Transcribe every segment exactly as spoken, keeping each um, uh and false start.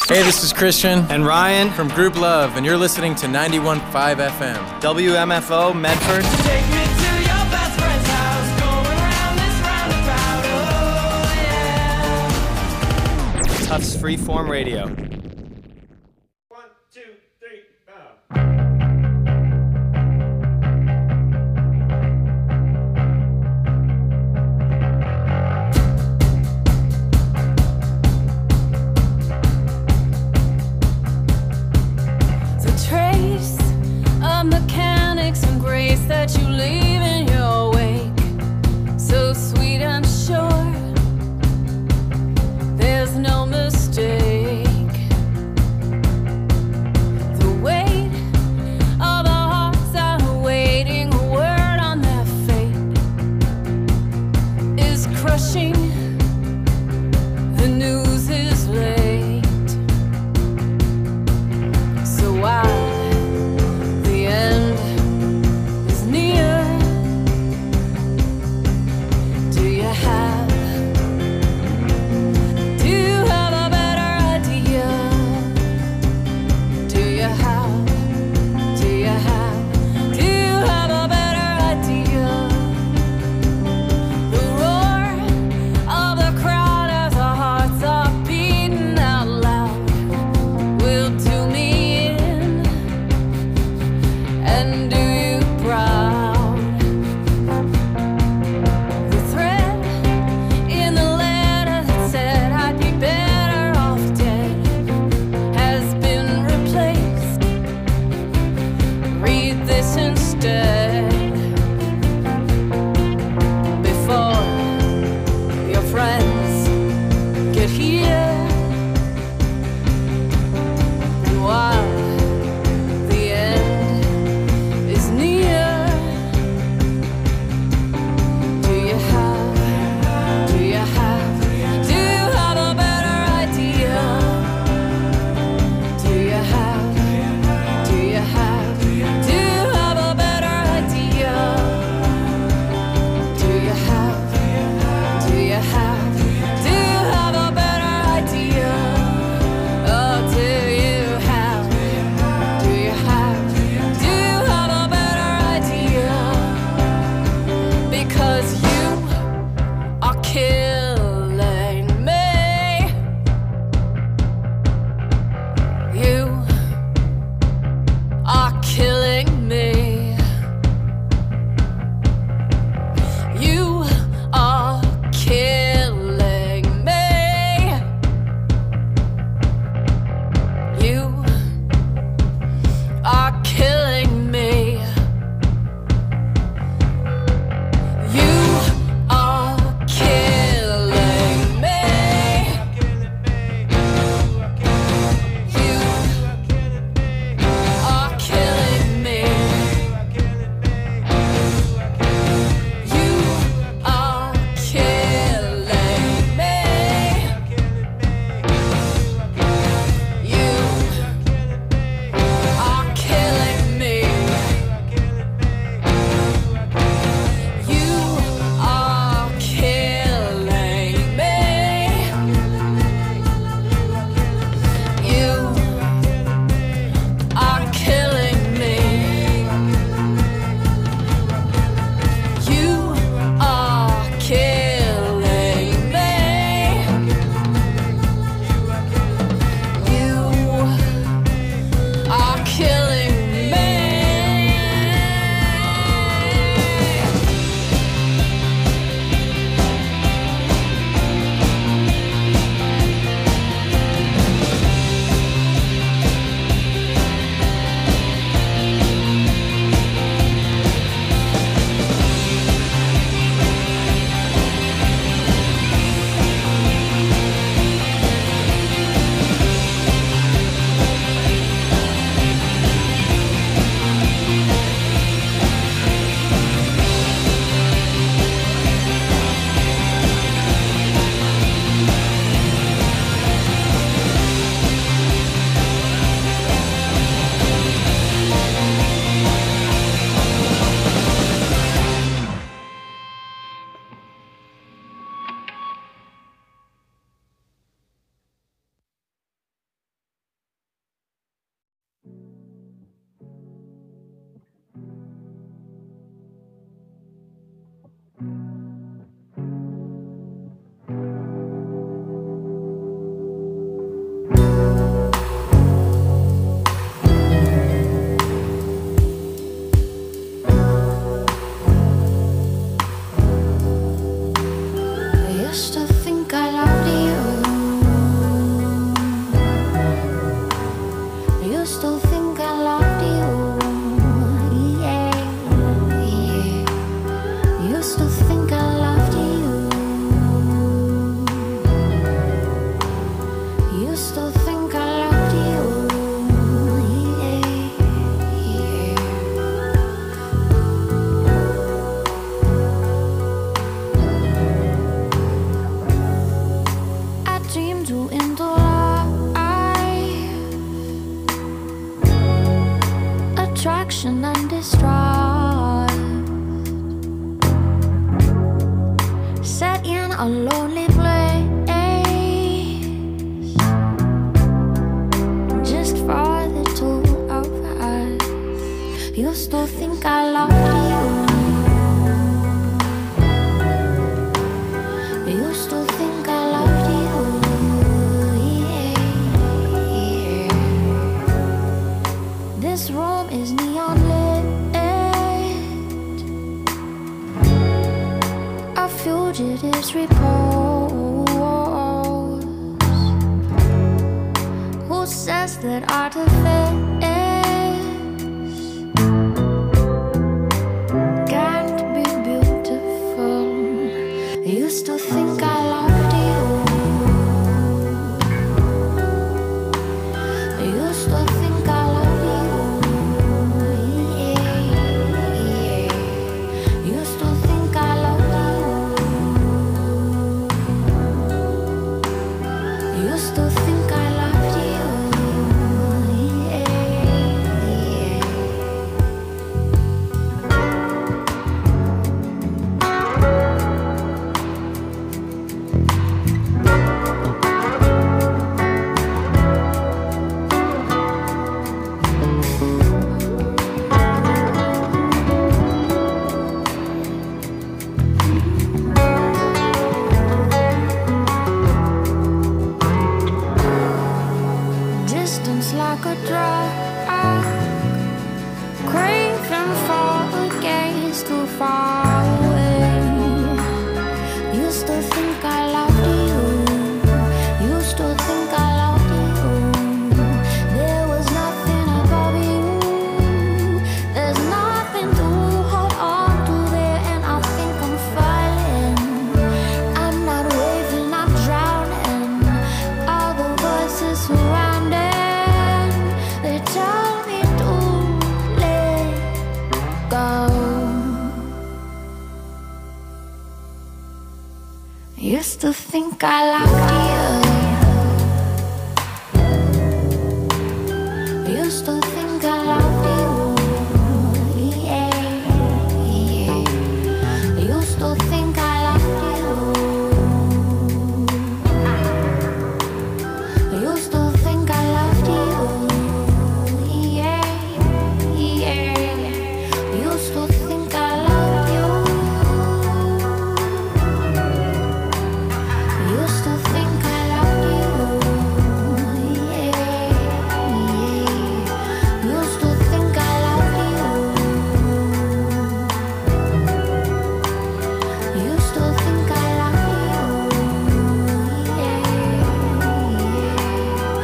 Hey, this is Christian and Ryan from Group Love, and you're listening to ninety-one point five F M. W M F O Medford. Take me to your best friend's house, going round this roundabout, oh yeah. Tufts Freeform Radio. One, two, three, four. Trace of mechanics and grace that you leave in your wake. So sweet, I'm sure there's no mistake. You still think I loved you? Yeah, yeah. I dreamed you into life, attraction and distrust, set in a lonely place just for the two of us. You still think I love you? You still think I loved you? Yeah, yeah. This room is neon lit, a fugitive's repose. Who says that artifice can't be beautiful? You still think I loved you? You still think I love you? Yeah, yeah. You still think I love you? You still think I loved you? Yeah, yeah. Distance like a drug, craving for a gaze too far away. You still think I loved you? You still think I loved you? There was nothing above you. There's nothing to hold on to there, and I think I'm falling. I'm not waving, I'm drowning. All the voices surrounding, they tell me to let go. You still think I loved you? You still think I loved you? Yeah, yeah. You still think I loved you? You still think I loved you? Yeah, yeah. You still think I love you? You still think I love you? Yeah, yeah. You still think I love you? You still think I love you? Yeah, yeah.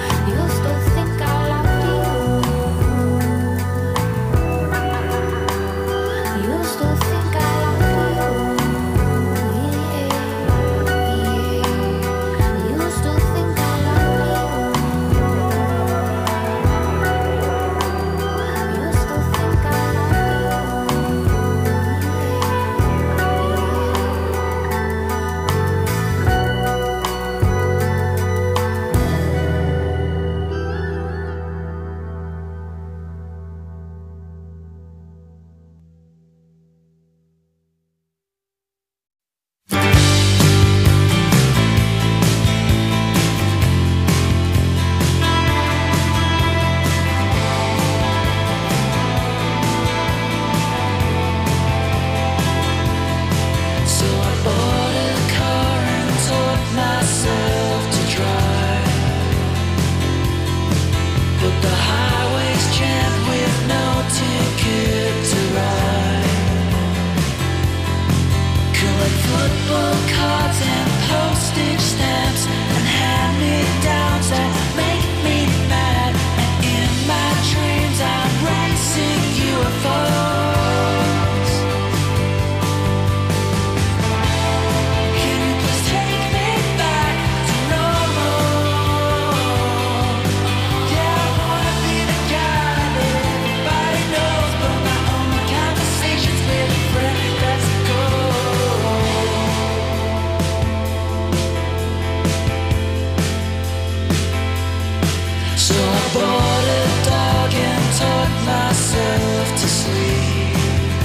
So I bought a dog and taught myself to sleep.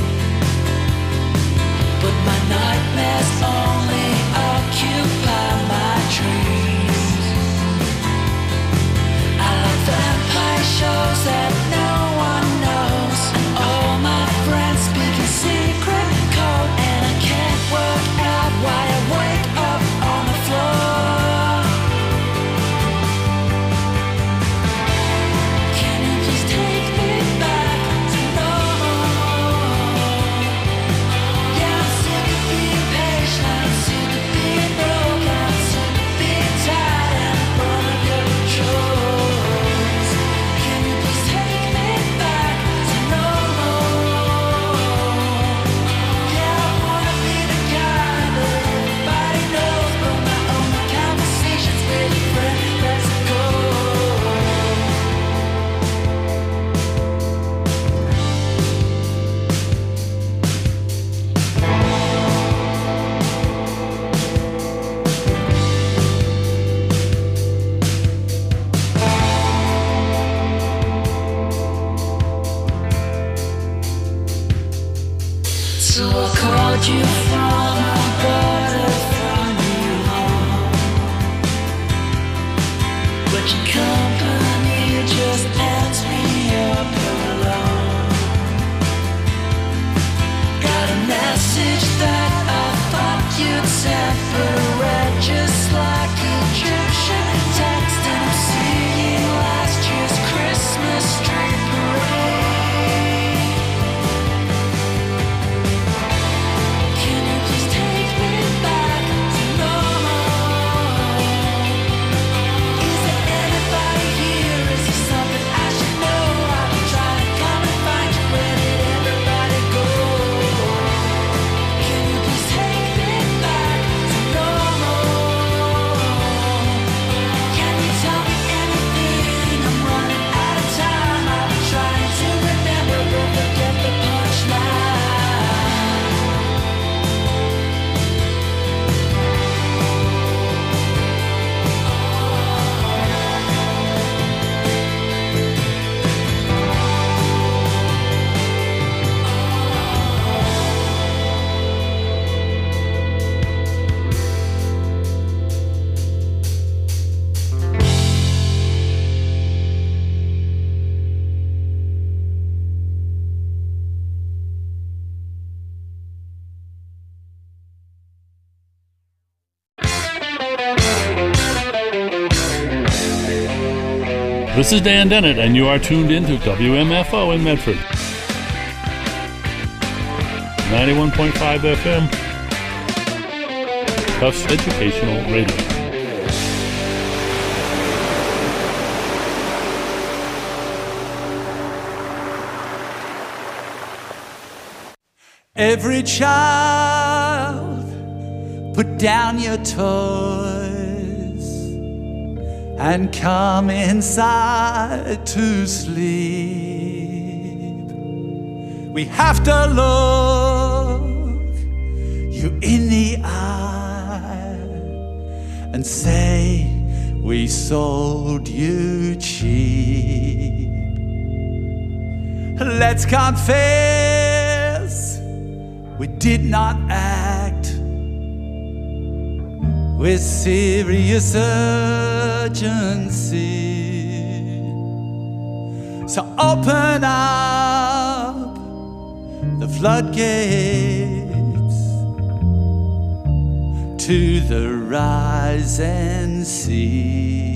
But my nightmares only occupy my dreams. I like vampire shows that no one knows, and all my friends speak in secret code, and I can't work out why I wake up on the floor. Can you please take me back to normal? Yeah, I'm sick of being patient, I'm sick of being broken, I'm sick of being tired and born of your controls. Can you please take me back to normal? Yeah, I wanna be the guy that everybody knows, but my only conversation's with a friend. Let's go. So I called you from my border from you home, but your company just ends me up alone. Got a message that I thought you'd separate, just like Egyptian text, and I'm seeing last year's Christmas tree parade. Can you please take me back to normal? Is there anybody here? Is there something I should know? I've been trying to come and find you. Where did everybody go? Can you please take me back to normal? Can you tell me anything? I'm running out of time. I've been trying to remember, but forget the punchline. This is Dan Dennett, and you are tuned in to W M F O in Medford. ninety-one point five F M, Tufts Educational Radio. Every child, put down your toys and come inside to sleep. We have to look you in the eye and say we sold you cheap. Let's confess we did not act with serious urgency. So open up the floodgates to the rising sea.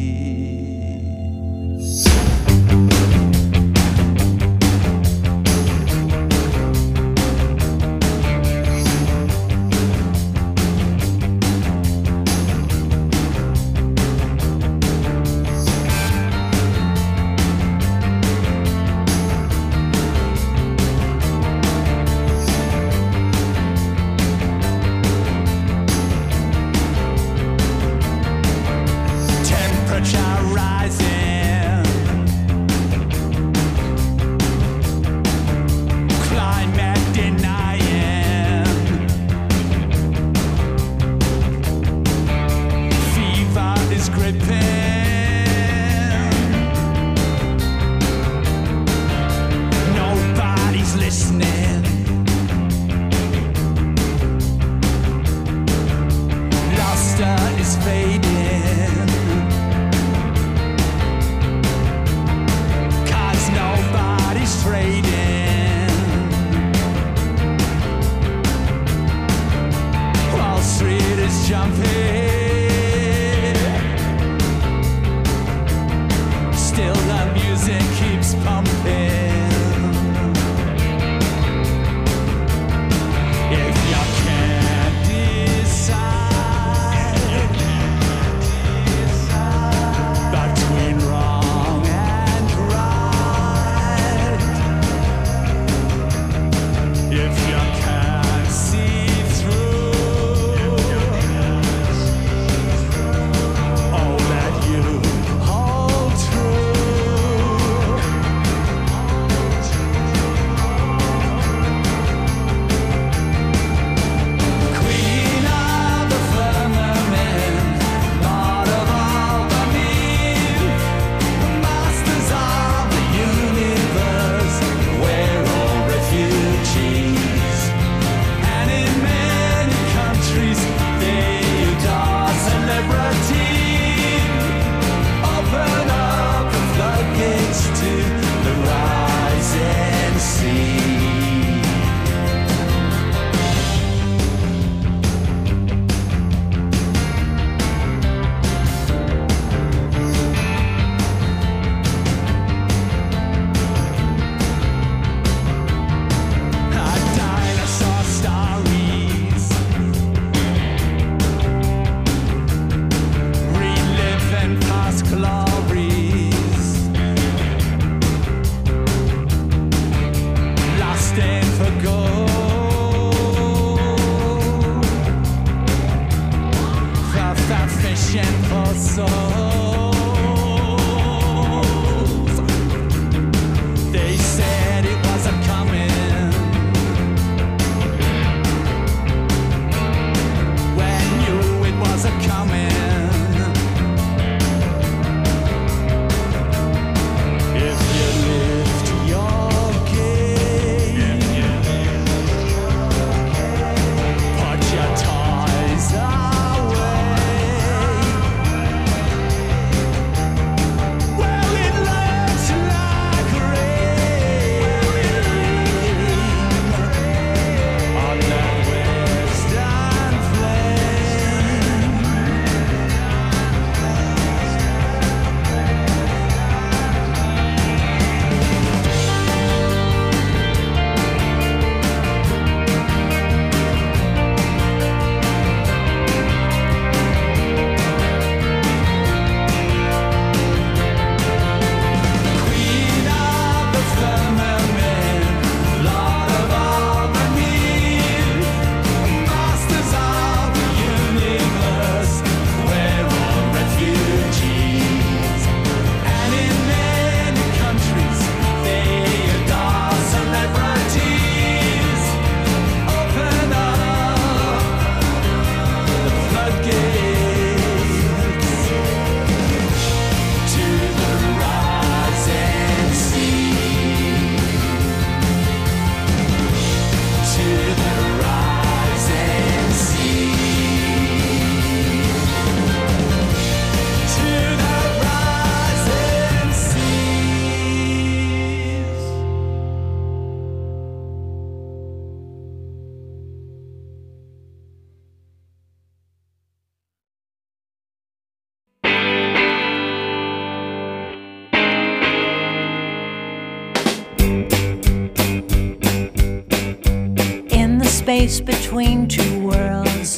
space between two worlds.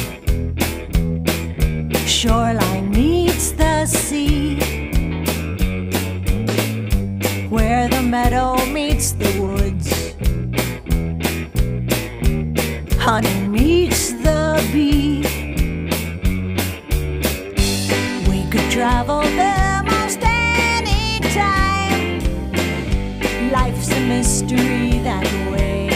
Shoreline meets the sea, where the meadow meets the woods, honey meets the bee. We could travel there most any time. Life's a mystery that way.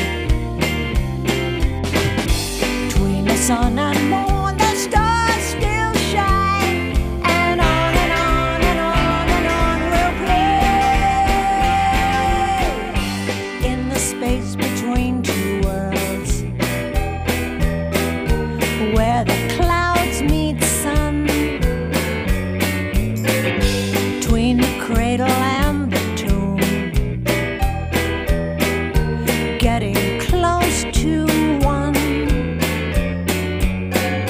Between the sun and moon, the stars still shine, and on and on and on and on we'll play in the space between two worlds, where the clouds meet sun, between the cradle and the tomb, getting close to one.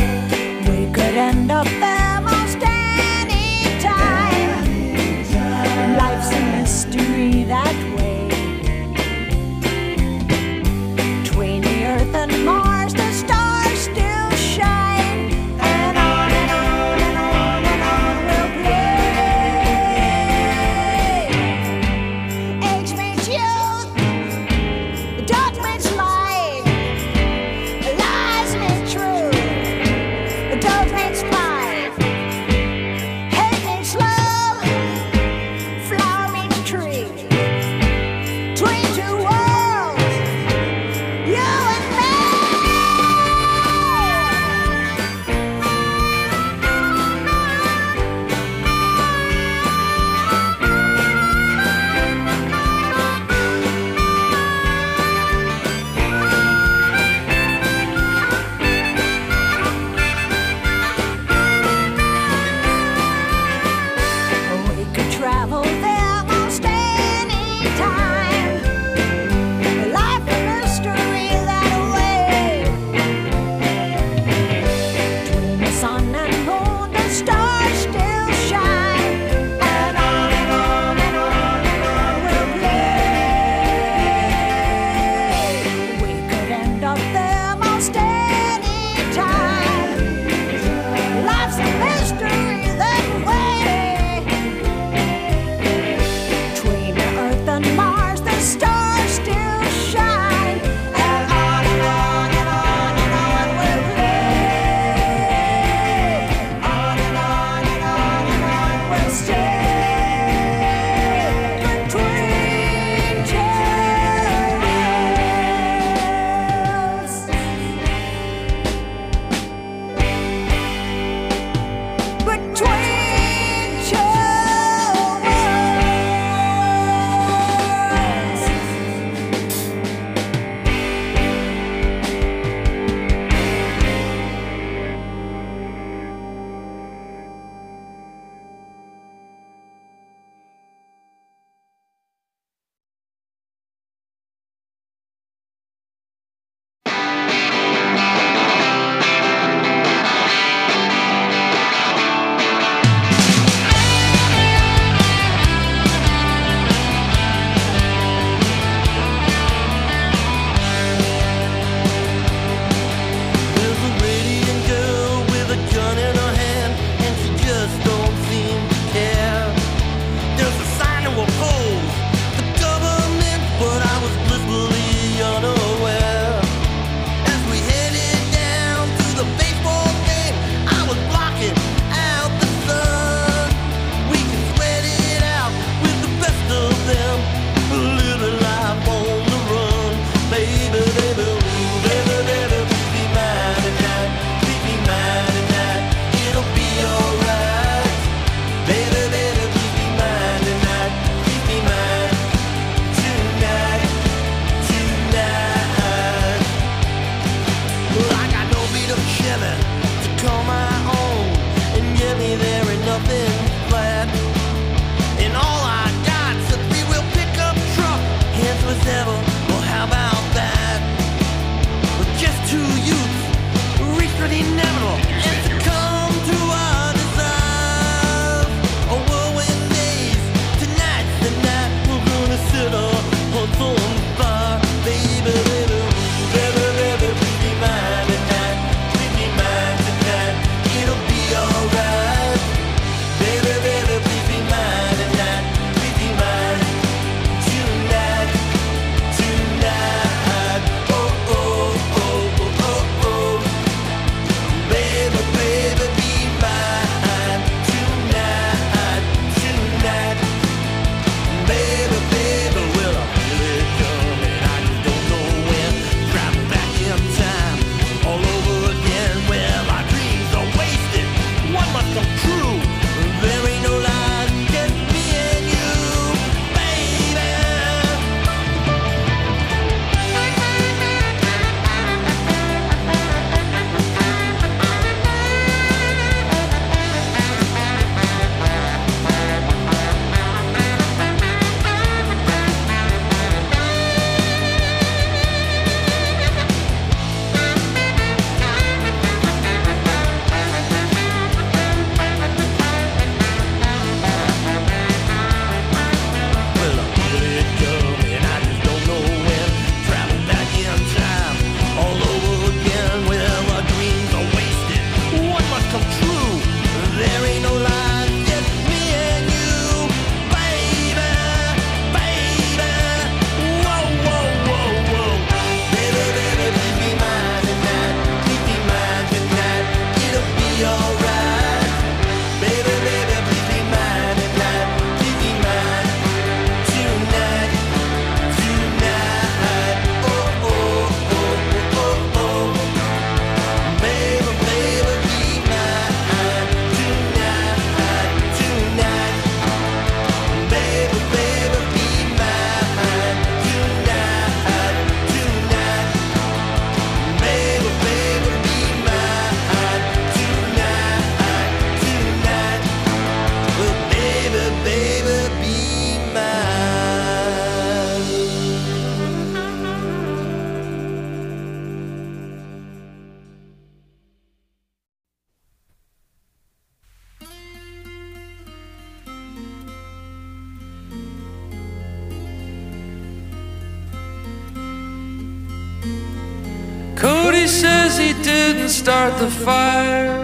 says he didn't start the fire.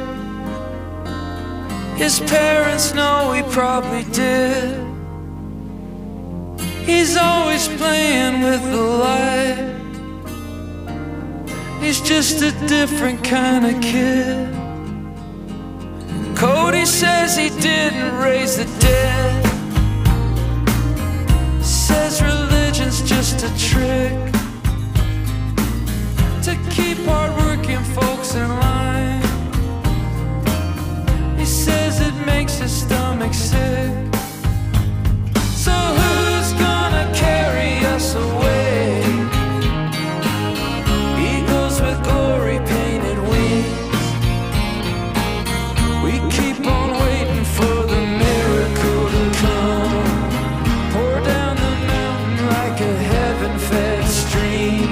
His parents know he probably did. He's always playing with the light. He's just a different kind of kid. Cody says he didn't raise the dead. Says religion's just a trick to keep hard-working folks in line. He says it makes his stomach sick. So who's gonna carry us away? Eagles with glory painted wings. We keep on waiting for the miracle to come. Pour down the mountain like a heaven-fed stream.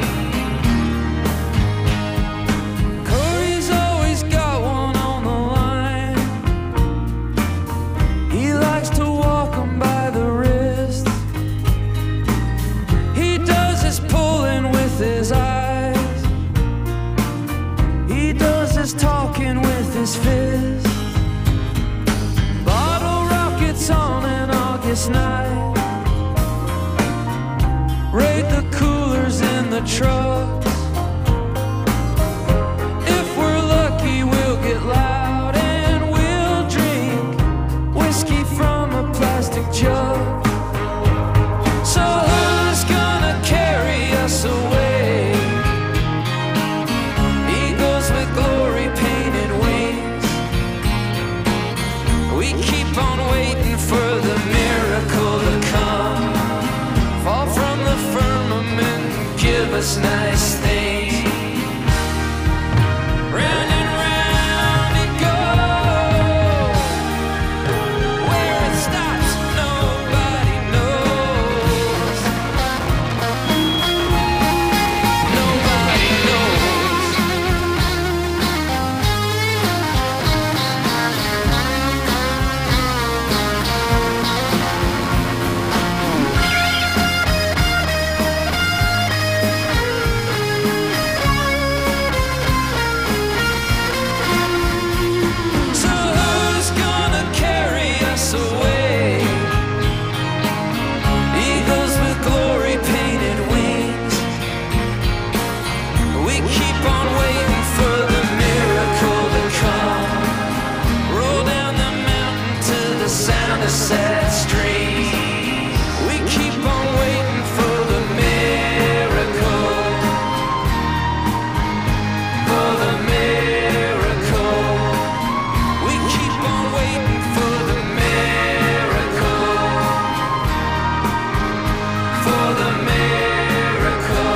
Corey's always got one on the line. He likes to walk 'em by the wrist. He does his pulling with his eyes. He does his talking with his fist. Bottle rockets on an August night. Raid the coolers in the trucks. If we're lucky, we'll get loud and we'll drink whiskey from a plastic jug. So who's gonna carry us away? Eagles with glory painted wings. We keep on waiting for the miracle to come. Fall from the firmament and give us nice things. Round and round it goes. Where it stops, nobody knows. Nobody knows. So who's gonna carry us away? Eagles with glory painted wings. We keep on waiting for the miracle to come. Roll down the mountain to the sound of sad streams. We keep on waiting for the miracle. For the miracle. We keep on waiting for the miracle. For the miracle.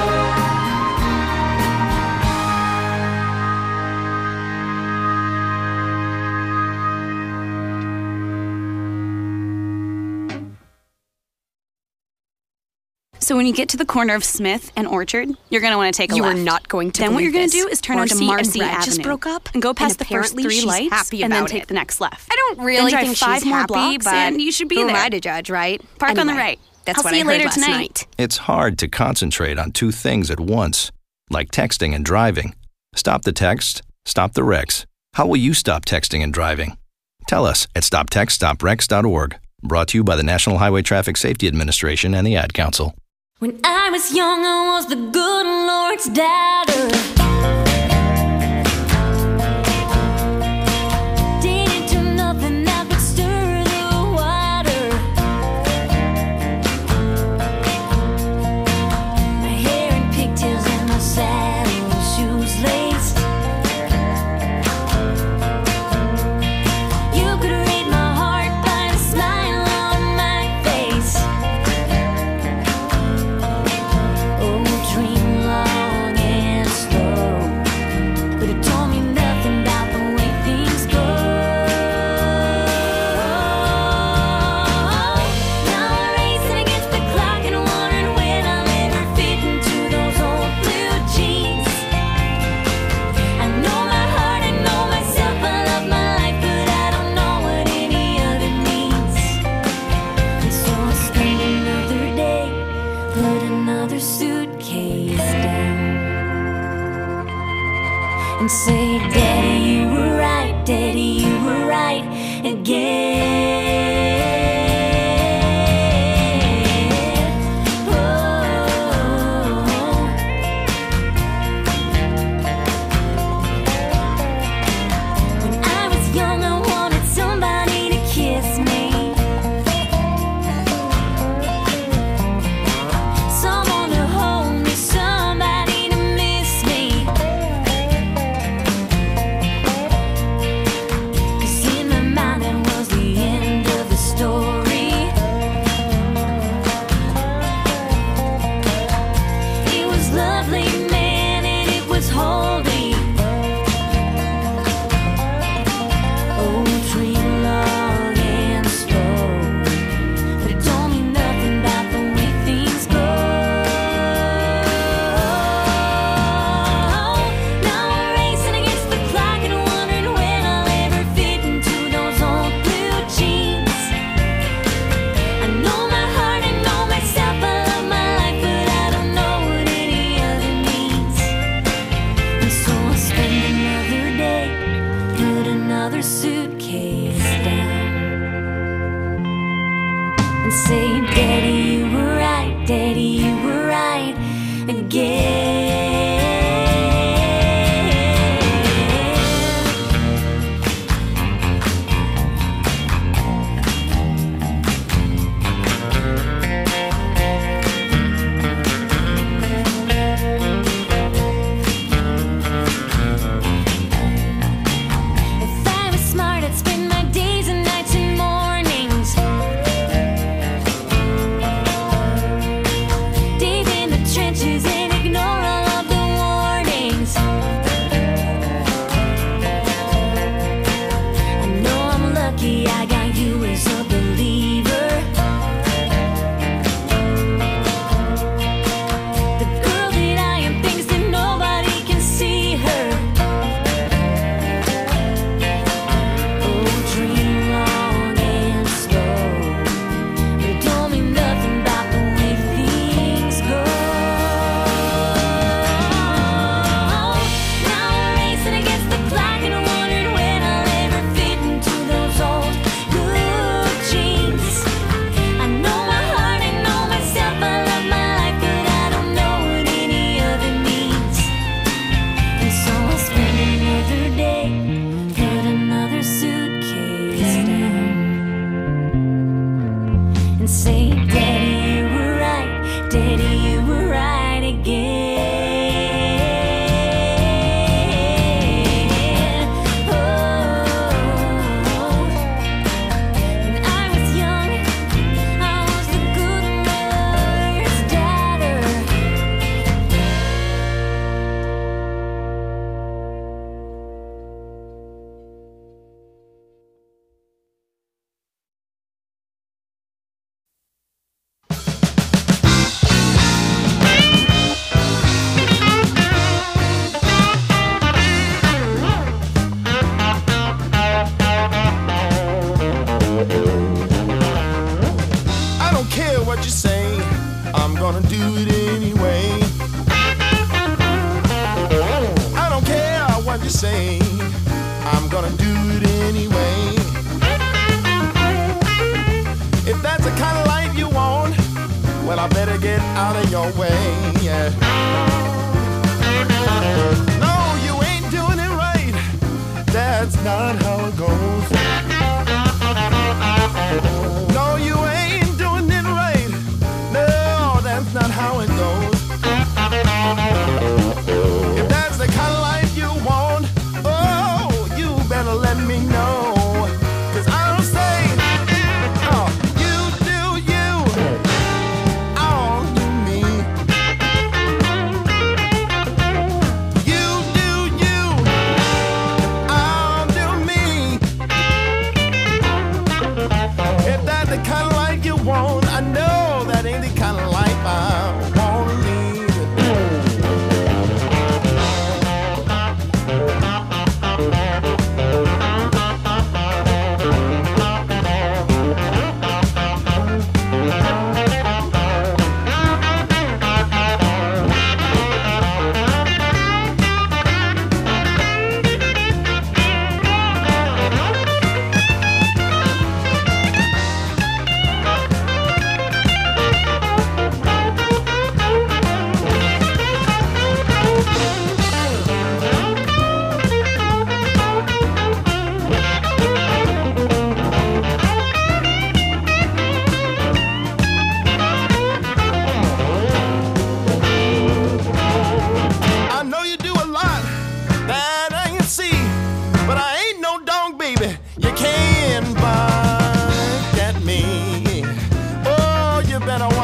So when you get to the corner of Smith and Orchard, you're going to want to take a You are left. not going to Then what you're believe going to this. do is turn Marcy onto Marcy and Brad Avenue just broke up, and go past and the first apparently three she's lights happy and then about take it. the next left. I don't really Then drive think five she's more happy, blocks but and you should be who am there. I to judge, right? Park on the Anyway, right. That's I'll what see I you heard later last tonight. night. It's hard to concentrate on two things at once, like texting and driving. Stop the text, stop the wrecks. How will you stop texting and driving? Tell us at stop text stop wrecks dot org. Brought to you by the National Highway Traffic Safety Administration and the Ad Council. When I was young, I was the good Lord's daughter. Didn't do nothing that would stir the water. My hair in pigtails and my saddle shoes laced. You could read my heart by the smile on my face. Oh, dream long and slow. and say, Daddy, you were right, Daddy, you were right again.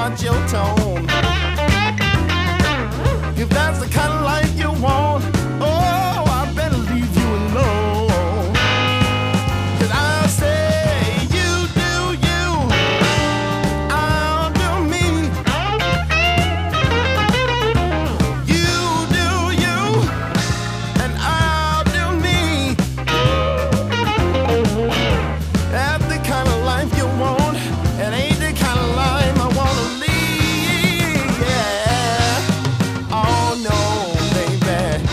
watch your tone. If that's the kind of life you want, oh, I better leave you alone. 'Cause I'll say you do you, I'll do me. You do you, and I'll do me. That's the kind of life you want, and ain't the kind of life I wanna lead. Yeah. Oh no, baby.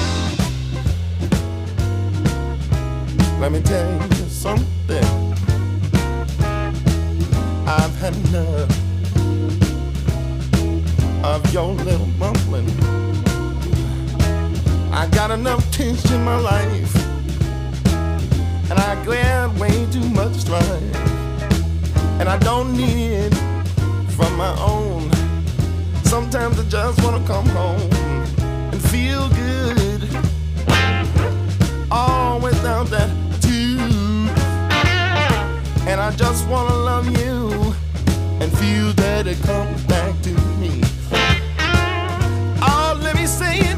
Let me tell you something. I've had enough of your little mumbling. I got enough tension in my life, and I grab way too much strife, and I don't need it from my own. Sometimes I just wanna come home and feel good, all without that tube. And I just wanna love you and feel that it comes back to me. Oh, let me say it.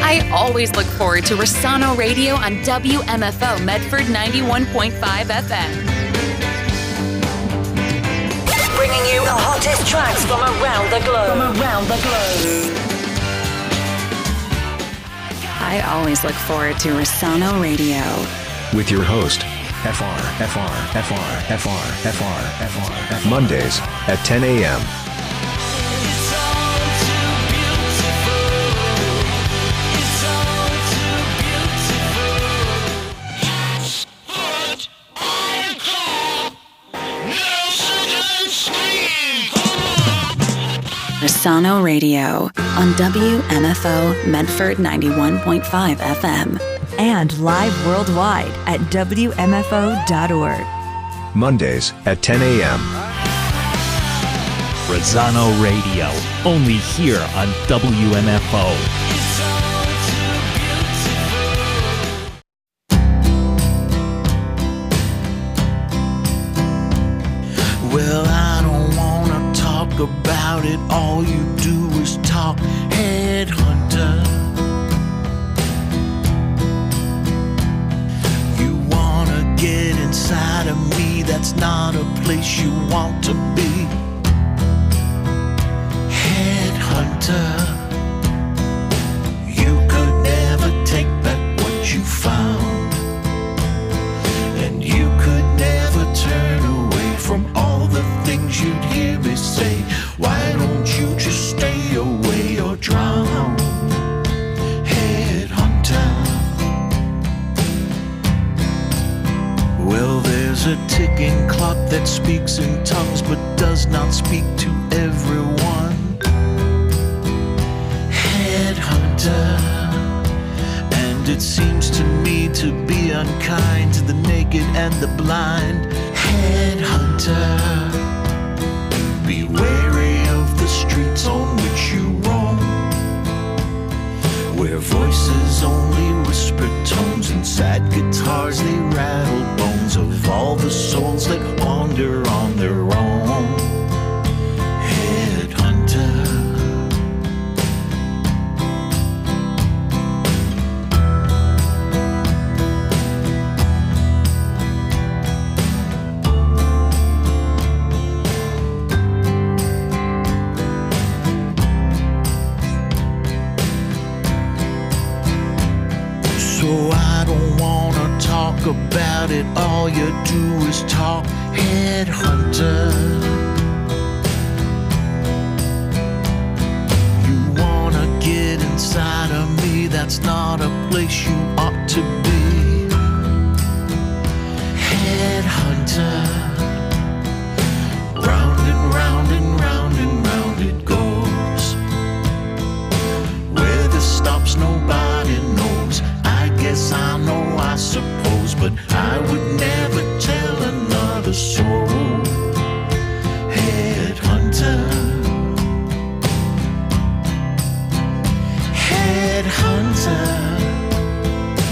I always look forward to Rossano Radio on W M F O Medford ninety-one point five F M. Bringing you the hottest tracks from around the globe. From around the globe. I always look forward to Rossano Radio. With your host, F R, F R, F R, F R, F R, F R, F R. Mondays at ten a.m. Rossano Radio on W M F O Medford ninety-one point five F M. And live worldwide at W M F O dot org. Mondays at ten a.m. Rossano Radio, only here on W M F O. Well, I don't wanna talk about it, all you do is talk, headhunter. You wanna get inside of me, that's not a place you want to be. Headhunter. You could never take back what you found, and you could never turn away from all the things you'd hear me say. Why don't you just stay away or drown? Headhunter. Well, there's a ticking clock that speaks in tongues but does not speak to everyone. Headhunter. And it seems to me to be unkind to the naked and the blind. Headhunter. Be wary of the streets on which you roam, where voices only whisper tones and sad guitars they rattle bones of all the souls that wander on their own. Headhunter. So I don't wanna talk about it, all you do is talk, headhunter. You wanna get inside of me, that's not a place you ought to be. Headhunter. Round and round and round and round it goes. Where this stops nobody knows. I guess I know, I suppose, but I would never tell another soul. Headhunter. Headhunter.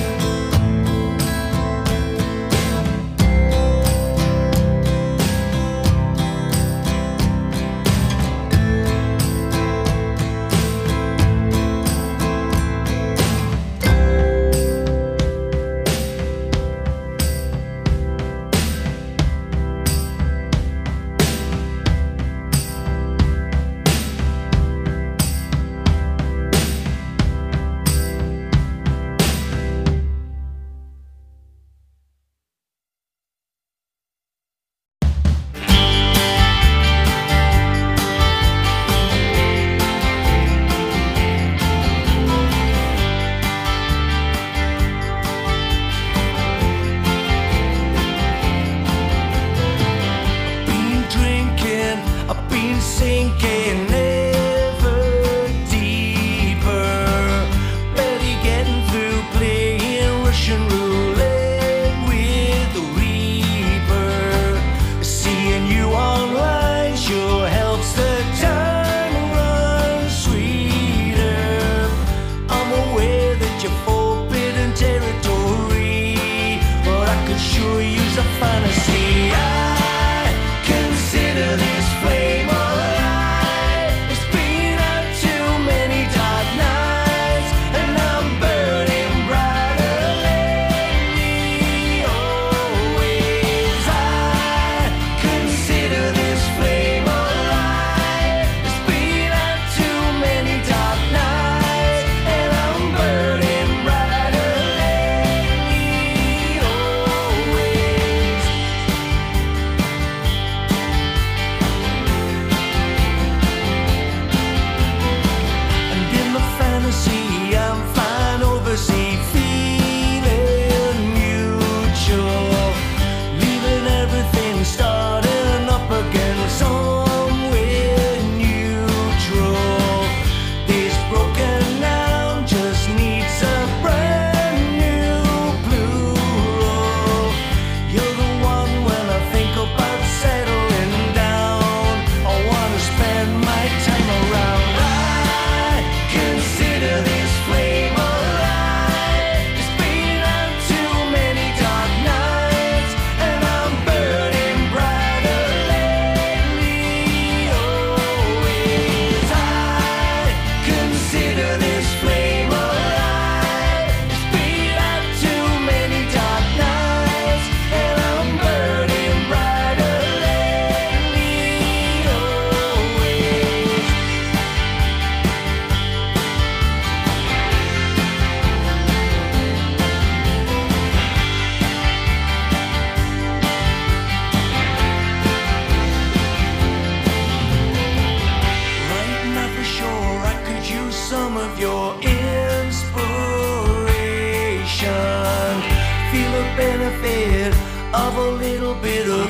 of a little bit of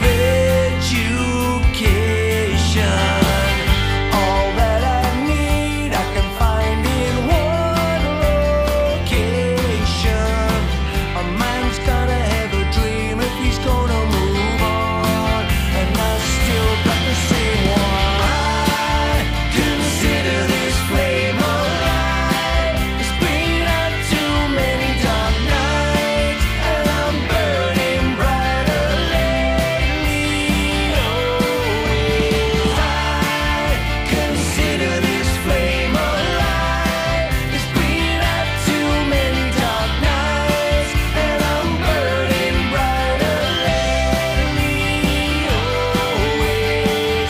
education. All that I need I can find in one location. A man's gotta have a dream if he's gonna move on, and I still got the same one. I consider this flame alive. It's been out too many dark nights, and I'm burning brighter lately. Always I consider this flame alive. It's been out too many dark nights, and I'm burning brighter lately. Always.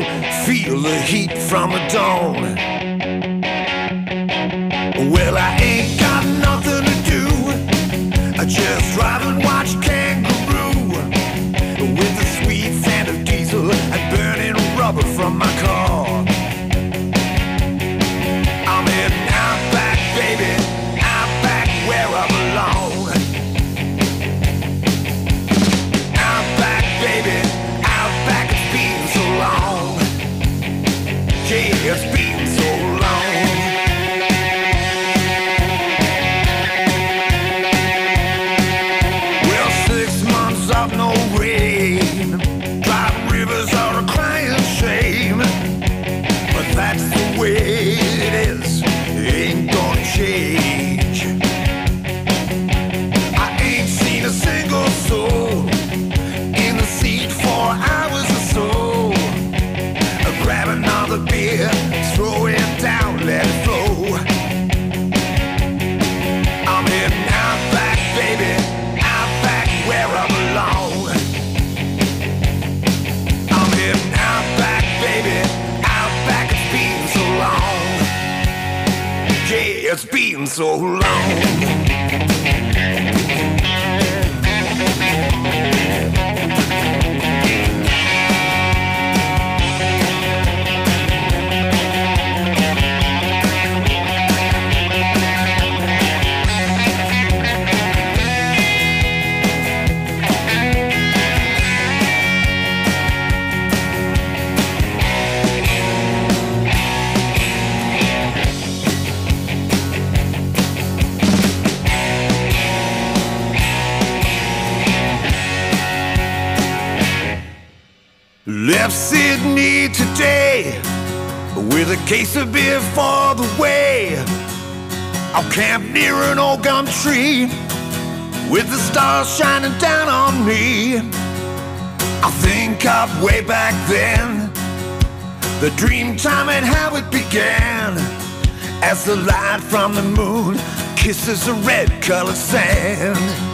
feel the heat from the dawn. Well, I ain't got nothing to do. I just drive and watch Kangaroo with the sweet scent of diesel and burning rubber from my car. I'm in Outback, baby, Outback where I belong. Outback, baby, Outback, it's been so long. Yeah, it's been so long. Well, six months of no rain, driving rivers are a crying shame. But that's the way it is, it ain't gonna change. I ain't seen a single soul in the seat for hours or so. Grab another beer, throw it down, let it flow. I'm in Outback, baby, Outback where I belong. I'm in Outback, baby, Outback, it's been so long. Yeah, it's been so long. Left Sydney today with a case of beer for the way. I'll camp near an old gum tree with the stars shining down on me. I think of way back then, the dream time and how it began, as the light from the moon kisses the red colored sand.